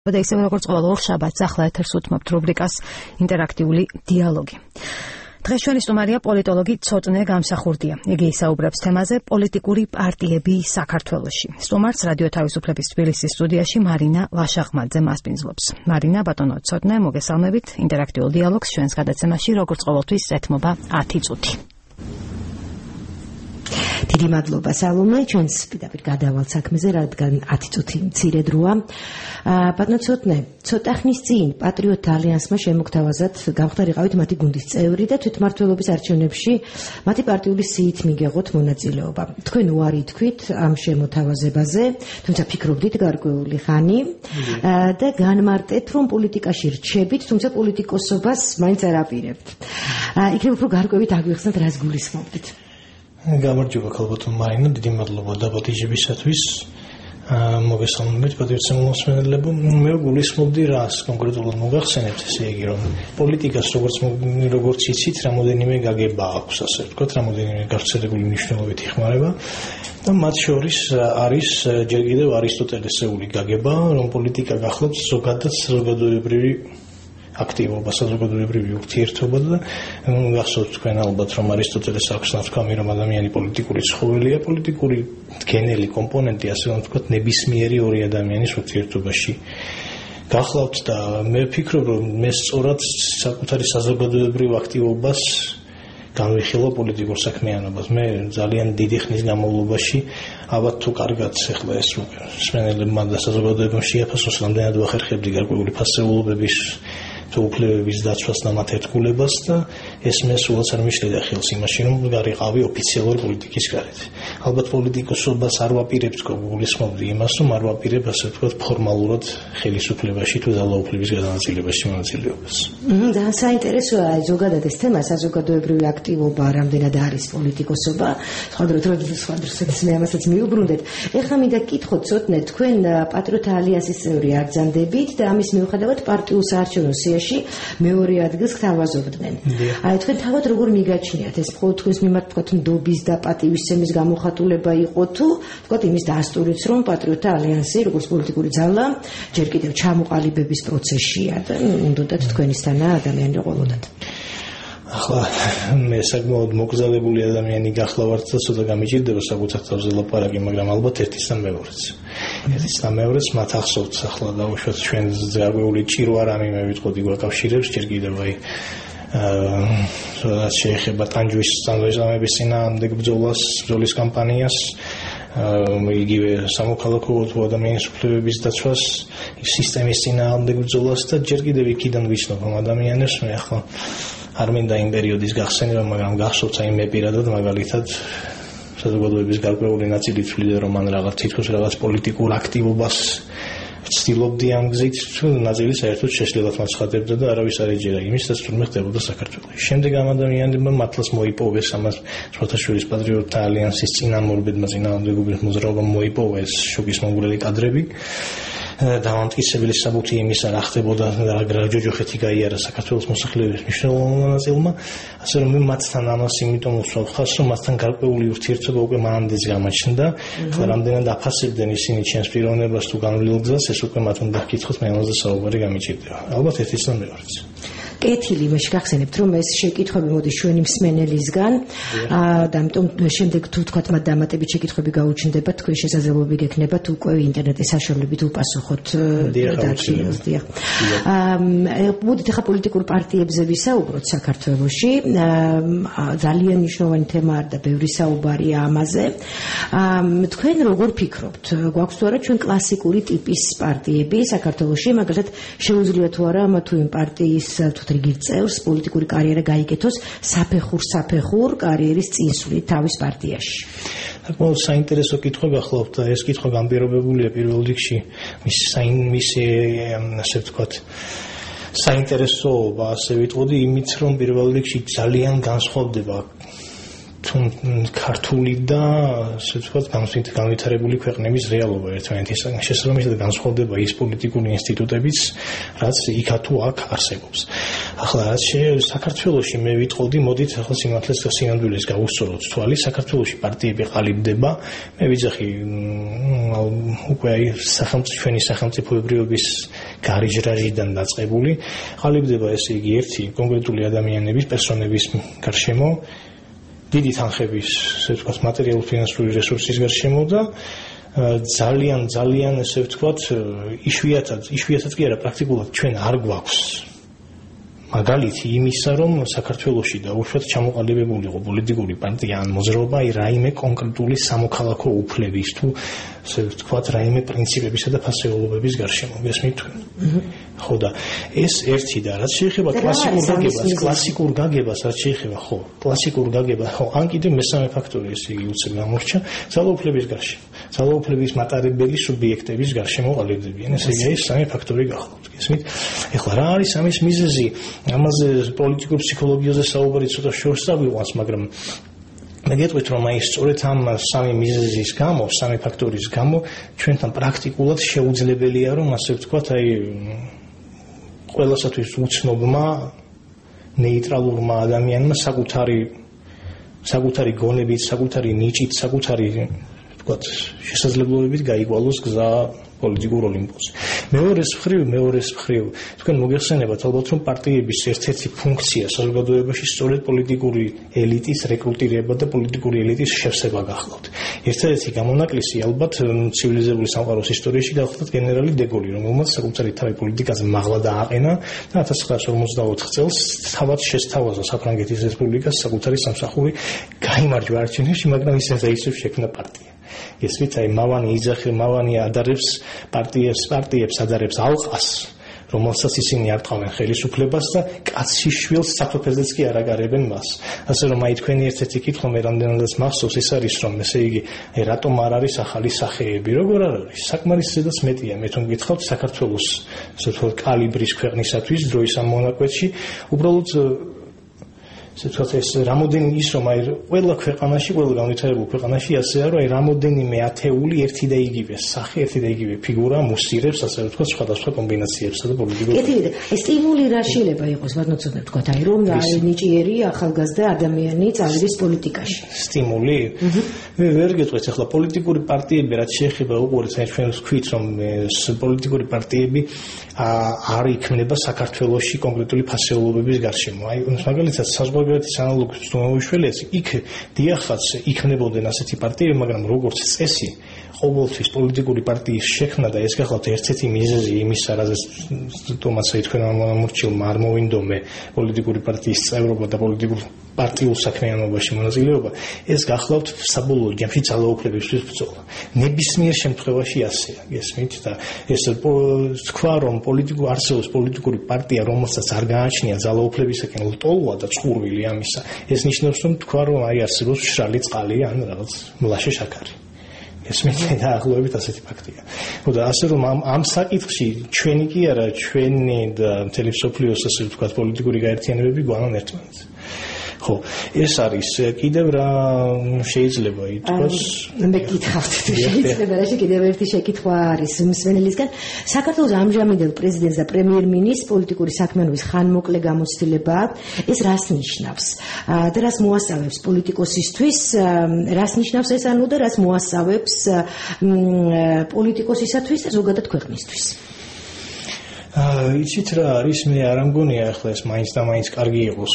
და ისევე როგორც ყოველ ორშაბათს ახლა ეთერს უთმობთ რუბრიკას ინტერაქტიული დიალოგი. დღეს ჩვენი სტუმარია პოლიტოლოგი ცოტნე გამსახურდია. იგი ისაუბრებს თემაზე პოლიტიკური პარტიები საქართველოში. სტუმარს რადიო თავისუფლების თბილისის სტუდიაში მარინა ვაშახმაძე მასპინძლობს. მარინა, ბატონო ცოტნე, მოგესალმებით ინტერაქტიულ დიალოგს ჩვენს გადაცემაში, როგორც ყოველთვის ეთმობა 10 წუთი. დიდი მადლობა სალომე, ჩვენს პირდაპირ გადავალთ საქმეზე, რადგან 10 წუთი მცირე დროა. ბატონო ცოტნე, ცოტა ხნის წინ პატრიოტთა ალიანსმა შემოგთავაზათ გამხდარიყავით მათი გუნდის წევრი და თვითმმართველობის არჩევნებში მათი პარტიული სიით მიგეღოთ მონაწილეობა. თქვენ უარი თქვით ამ შემოთავაზებაზე, თუმცა ფიქრობდით გარკვეული ხანი და განმარტეთ, რომ პოლიტიკაში რჩებით, თუმცა პოლიტიკოსობას მაინც არ აპირებთ. იქნებ უფრო გარკვევით აგვიხსნათ, რას გულისხმობდით? გამარჯობა ქალბატონ მარინა, დიდი მადლობა დაბადიჟებისათვის. მოგესალმებით პატრიოტთა მოსმენელებო. მე გულისხმობდი რას კონკრეტულად მოგახსენებთ, ესე იგი რომ პოლიტიკას როგორც იცით, რამოდენიმე გაგება აქვს, ასე ვთქვათ, რამოდენიმე გავრცელებული მნიშვნელობით იხმარება და მათ შორის არის ჯერ კიდევ არისტოტელესეული გაგება, რომ პოლიტიკა გახლავთ ზოგადად საზოგადოებრივი აქტივობა, საზოგადოებრივი ურთიერთობა და გახსოვთ თქვენ ალბათ, რომ არისტოტელეს აქვს ნათქვამი, რომ ადამიანი პოლიტიკური ცხოველია, პოლიტიკური დგენელი კომპონენტი, ასე რომ ვთქვათ, ნებისმიერი ორი ადამიანის ურთიერთობაში გახლავთ და მე ვფიქრობ, რომ მე სწორად საკუთარი საზოგადოებრივ აქტივობას განვიხილო პოლიტიკურ საქმიანობას. მე ძალიან დიდი ხნის განმავლობაში ალბათ თუ კარგად ახლა ეს მსმენელებმა და საზოგადოებამ შეაფასოს, რამდენად ვახერხებდი გარკვეული ფასეულობების თუ უფლებების დაცვას და მათ ერთგულებას და ეს მე სულაც არ მიშლიდა ხელს იმაში, რომ გარიყავი ოფიციალური პოლიტიკის გარეთ. ალბათ პოლიტიკოსობას არ ვაპირებ, გულისხმობდი იმას, რომ არ ვაპირებ, ასე ვთქვათ, ფორმალურად ხელისუფლებაში თუ ძალაუფლების გადანაწილებაში მონაწილეობას. ძალიან საინტერესოა ზოგადად ეს თემა, საზოგადოებრივი აქტივობა, რამდენად არის პოლიტიკოსობა. სხვა დროსაც მე ამასაც მიუბრუნდეთ. ეხლა მინდა გკითხოთ ცოტნე, თქვენ პატრიოტთა ალიანსის წევრი არ გძანდებით და ამის მიუხედავად პარტიულ საარჩევნო სიაში მეორე ადგილს გთავაზობდნენ. აი თქვენ თავად როგორ მიგაჩნიათ ეს მხოლოდ თქვენს მიმართ თქვათ ნდობის და პატივისცემის გამოხატულება იყო თუ თქვათ იმის დასტურიც, რომ პატრიოტთა ალიანსი როგორც პოლიტიკური ძალა ჯერ კიდევ ჩამოყალიბების პროცესშია და უნდათ თქვენისთანა ადამიანი ყოლოდათ. ახლა მე საკმაოდ მოგზაურებული ადამიანი გახლავართ და ცოტა გამიჭირდება საკუთარ თავზე ლაპარაკი, მაგრამ ალბათ ერთის და მეორეც მათ ახსოვთ ახლა დავუშვათ ჩვენ გარკვეული ჭირო არამი მე ვიტყოდი გვაკავშირებს ჯერ კიდევ აი რაც შეეხება ტანჯვის წამების წინააღმდეგ ბრძოლის კამპანიას, იგივე სამოქალაქო თუ ადამიანის უფლებების დაცვას, სისტემის წინააღმდეგ ბრძოლას და ჯერ კიდევ იქიდან ვიცნობ ამ ადამიანებს. მე ახლა არ მინდა იმ პერიოდის გახსენება, მაგრამ გახსოვთ აი მე პირადად მაგალითად საზოგადოების გარკვეული ნაწილი თვლიდა, რომ მან თითქოს რაღაც პოლიტიკურ აქტივობას ვცდილობდი ამ გზით, თუ ნაწილი საერთოდ შეშლილად მაცხადებდა და არავის არ ეჯერა იმის, რაც თურმე ხდებოდა საქართველოში. შემდეგ ამ ადამიანებმა მართლაც მოიპოვეს ამას სპორტაშვილის პატრიოტთა ალიანსის წინამორბედმა წინააღმდეგობის მოძრაობამ მოიპოვა ეს შოკის მომგვრელი კადრები. დამამტკიცებელი საბუთი იმისა, რა ხდებოდა და რა ჯოჯოხეთი გაიარა საქართველოს მოსახლეობის მნიშვნელოვანმა ნაწილმა, ასე რომ მე მათთან ამას იმიტომ ვსვამ ხაზს, რომ მათთან გარკვეული ურთიერთობა უკვე მანამდეც გამოჩნდა. ახლა რამდენად აფასებდნენ ისინი ჩემს პიროვნებას თუ განვლილ-გზას, ეს უკვე მათთან დაგკითხოთ, მე ამაზე საუბარი გამიჭირდება. ალბათ ერთის და მეორეც. კეთილი, მე შეგახსენებთ, რომ ეს შეკითხვები მოდის ჩვენი მსმენელისგან და ამიტომ შემდეგ თუ თქვათ მათ დამატებით შეკითხვები გაუჩნდება, თქვენ შესაძლებლობა გექნებათ უკვე ინტერნეტის საშუალებით უპასუხოთ დაქილოს. მოდით ახლა პოლიტიკურ პარტიებზე ვისაუბროთ საქართველოში. ძალიან მნიშვნელოვანი თემა და ბევრი საუბარია ამაზე. თქვენ როგორ ფიქრობთ, გვაქვს თუ არა ჩვენ კლასიკური ტიპის პარტიები საქართველოში, მაგალითად შეუძლია თუ არა თუ იმ პარტიის რიგ წევრს პოლიტიკური კარიერა გაიგეთოს საფეხურ კარიერის წინსვლით თავის პარტიაში? საკმაოდ საინტერესო კითხვა გახლავთ და ეს კითხვა განპირობებულია პირველ რიგში მისი ასე ვთქვათ საინტერესოობა, ასე ვიტყოდი, იმით, რომ პირველ რიგში ძალიან განსხვავდება ქართული და ასე ვთქვათ განვითარებული ქვეყნების რეალობა ერთმანეთისგან. შესაბამისად განსხვავდება ის პოლიტიკური ინსტიტუტებიც, რაც იქა თუ აქ არსებობს. ახლა რაც საქართველოში მე ვიტყოდი, მოდით ახლა სიმართლეს და სინამდვილეს გავუსწოროთ თვალი, საქართველოში პარტიები ყალიბდება. მე ვიძახი უკვე ჩვენი სახელმწიფოებრიობის გარიჟრაჟიდან დაწყებული ყალიბდება ესე იგი ერთი კონკრეტული ადამიანების პერსონების გარშემო დიდი თანხების ესე ვთქვათ მატერიალური ფინანსური რესურსის გარშემო და ძალიან ესე ვთქვათ იშვიათად კი არა პრაქტიკულად ჩვენ არ გვაქვს მაგალითი იმისა, რომ საქართველოში და უშუალოდ ჩამოყალიბებული იყო პოლიტიკური პარტია ან მოძრაობა რაიმე კონკრეტული სამოქალაქო უფლების თუ ასე ვთქვათ რაიმე პრინციპებისა და ფასეულობების გარშემო გესმით თქვენ. ხო და ეს ერთი და რაც შეეხება კლასიკურ გაგებას რაც შეეხება ხო კლასიკურ გაგებას ხო ან კიდევ მესამე ფაქტორი ესე იგი უცებ გამორჩა ძალაუფლების გარშემო ძალაუფლების მატარებელი სუბიექტების გარშემო ყალიბდებიან ესე იგი ეს სამი ფაქტორი გახლავთ გესმით. ეხლა რა არის ამის მიზეზი ამაზე პოლიტიკურ ფსიქოლოგიაზე საუბარი ცოტა შორს წავიყვანს მაგრამ მე გეტყვით რომ აი სწორედ ამ სამი მიზეზის გამო სამი ფაქტორის გამო ჩვენთან პრაქტიკულად შეუძლებელია რომ ასე ვთქვათ აი ყველასათვის უცნობმა ნეიტრალურმა ადამიანმა საკუთარი გონებით, საკუთარი ნიჭით, საკუთარი ვთქვათ შესაძლებლობებით გაიგვალოს გზა პოლიტიკურ ოლიმპოსზე. მეორე მხრივ თქვენ მოგეხსენებათ ალბათ რომ პარტიების ერთ-ერთი ფუნქცია საზოგადოებაში სწორედ პოლიტიკური ელიტის რეკრუტირება და პოლიტიკური ელიტის შევსება გახლავთ. ერთადერთი გამონაკლისი ალბათ ცივილიზებული სამყაროს ისტორიაში გახლავთ გენერალი დე გოლი, რომელმაც საკუთარი თავი პოლიტიკაზე მაღლა დააყენა და 1954 წელს თავად შესთავაზა საფრანგეთის რესპუბლიკას საკუთარი სამსახური გაიმარჯვა არჩევნებში, მაგრამ ისევ შექმნა პარტია. ესვით აი მავანი ადარებს პარტიებს ადარებს ალყას რომელსაც ისინი არ ტყავენ ხელისუფლებას და კაცის შვილს საფრთხეზეც კი არ აკარებენ მას. ასე რომ აი თქვენი ერთ-ერთი კითხვა მე რამდენადაც მახსოვს ის არის რომ ესე იგი რატომ არ არის ახალი სახეები როგორ არ არის საკმარისადაც მეტია მე თვითონ გითხავთ საქართველოს ასე ვთქვათ კალიბრის ქვეყნისათვის დროის ამ მონაკვეთში უბრალოდ სიტუაცია ეს რამოდენი ის რომ აი ყველა ქვეყანაში ყველა განვითარებულ ქვეყანაში ასეა რომ აი რამოდენიმე ათეული ერთი და იგივე სახე ერთი და იგივე ფიგურა მუსირებს ასე ვთქვათ სხვადასხვა კომბინაციებსა და პოლიტიკურ ეს სტიმული რა შეიძლება იყოს ვადნოცოდეთ ვთქვათ აი რომ აი ნიჭიერი ახალგაზრდა ადამიანი წავიდეს პოლიტიკაში სტიმული მე ვერ გეტყვით ახლა პოლიტიკური პარტიები რაც შეეხება უყურეთ აი ჩვენ ვთქვით რომ პოლიტიკური პარტიები არ იქმნება საქართველოში კონკრეტული ფასეულობების გარშემო აი მაგალითად საზღვარგარეთის ანალოგის თუმაუშველეს იქ დიახაც იქმნებოდნენ ასეთი პარტიები მაგრამ როგორც წესი ყოველთვის პოლიტიკური პარტიის შექმნა და ეს გახლავთ ერთ-ერთი მიზეზი იმისა რაზეც თომასა თქვენ ამორჩილმა არ მოვინდომე პოლიტიკური პარტიის წევრობა და პოლიტიკურ პარტიულ საქმიანობაში მონაწილეობა ეს გახლავთ საბოლოო ჯამში ძალაუფლებისთვის ბრძოლა ნებისმიერ შემთხვევაში ასეა გესმით და ეს თქვა რომ არსებობს პოლიტიკური პარტია რომელსაც არ გააჩნია ძალაუფლებისაკენ ლტოლვა და წყურვილი ამისა ეს ნიშნავს რომ თქვა რომ აი არსებობს მშრალი წყალი ან რაღაც მლაშე შაქარი ესმით დაახლოებით ასეთი ფაქტია. ხო და ასე რომ ამ საკითხში ჩვენი კი არა ჩვენი და მთელი მსოფლიოს ასე ვთქვათ პოლიტიკური გაერთიანებები გვანან ერთმანეთს. ხო ეს არის კიდევ რა შეიძლება ითქვას მე გითხავთ შეიძლება რა კიდევ ერთი შეკითხვა არის მსმენელისგან საქართველოს ამჟამინდელ პრეზიდენტს და პრემიერ-მინისტრს პოლიტიკური საქმიანობის ხანმოკლე გამოცდილება აქვს ეს რას ნიშნავს და რას მოასწავებს პოლიტიკოსისთვის რას ნიშნავს ეს ანუ და რას მოასწავებს პოლიტიკოსისათვის და ზოგადად ქვეყნისთვის იცით რა არის მე არ ამგონია ახლა ეს მაინც და მაინც კარგი იყოს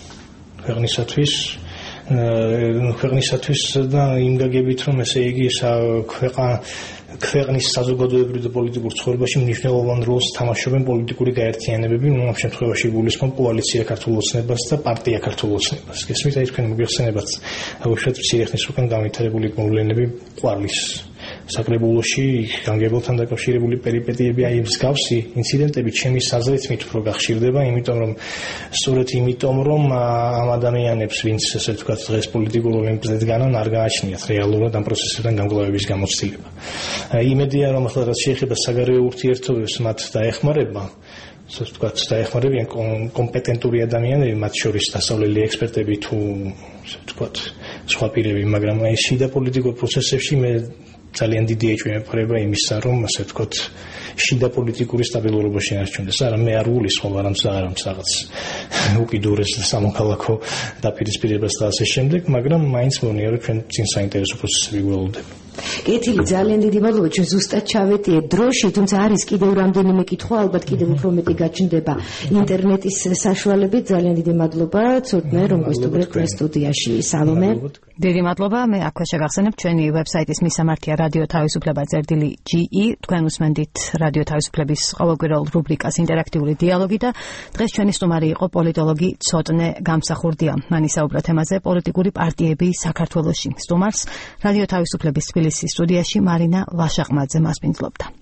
ქვეყნისათვის და იმ გაგებით რომ ესე იგი ქვეყნის საზოგადოებრივ და პოლიტიკურ ცხოვრებაში მნიშვნელოვან როლს თამაშობენ პოლიტიკური გაერთიანებები, ამ შემთხვევაში გულისხმობ კოალიცია ქართულ ოცნებას და პარტია ქართულ ოცნებას. გესმით, აი თქვენ მოგეხსენებათ, უშუალოდ მცირე ხნის უკან განვითარებული მოვლენები ყვარლის საკრებულოში განგებელთან დაკავშირებული პერიპეტიები აი მსგავსი ინციდენტები ჩემი საზრით მით უფრო გახშირდება, იმიტომ რომ ამ ადამიანებს, ვინც ესე ვთქვათ დღეს პოლიტიკურ ოლიმპზე დგანან, არ გააჩნიათ რეალურად ამ პროცესებიდან გამკლავების გამოცდილება. იმედია რომ ახლა რაც შეეხება საგარეო ურთიერთობებს მათ დაეხმარება ასე ვთქვათ დაეხმარებიან კომპეტენტური ადამიანები მათ შორის დასავლელი ექსპერტები თუ ასე ვთქვათ სხვა პირები მაგრამ აი შიდა პოლიტიკურ პროცესებში მე ძალიან დიდი ეჭვი მეპარება იმისა რომ ასე ვთქვათ შიდა პოლიტიკური სტაბილურობა შეარჩუნდეს არა მე არ გულისხმობ არამც რაღაც უკიდურეს სამოქალაქო დაპირისპირებას და ასე შემდეგ მაგრამ მაინც მგონია რომ ჩვენ წინ საინტერესო პროცესები გველოდება კეთილი, ძალიან დიდი მადლობა. ჩვენ ზუსტად ჩავეტიეთ დროში, თუმცა არის კიდევ რამდენიმე კითხვა, ალბათ კიდევ უფრო მეტი გაჩნდება ინტერნეტის საშუალებით. ძალიან დიდი მადლობა, ცოტნე, რომ გესტუმრეთ თქვენ სტუდიაში. სალომე. დიდი მადლობა. მე აქვე შეგახსენებ ჩვენი ვებსაიტის მისამართია რადიო თავისუფლება წერტილი.ge. თქვენ უსმენდით რადიო თავისუფლების ყოველკვირეულ რუბრიკას ინტერაქტიული დიალოგი და დღეს ჩვენი სტუმარი იყო პოლიტოლოგი ცოტნე გამსახურდია. მან ისაუბრა თემაზე პოლიტიკური პარტიები საქართველოში. სტუმარს რადიო თავისუფლების თბილისის სტუდიაში მარინა ვაშაყმაძე მასპინძლობდა.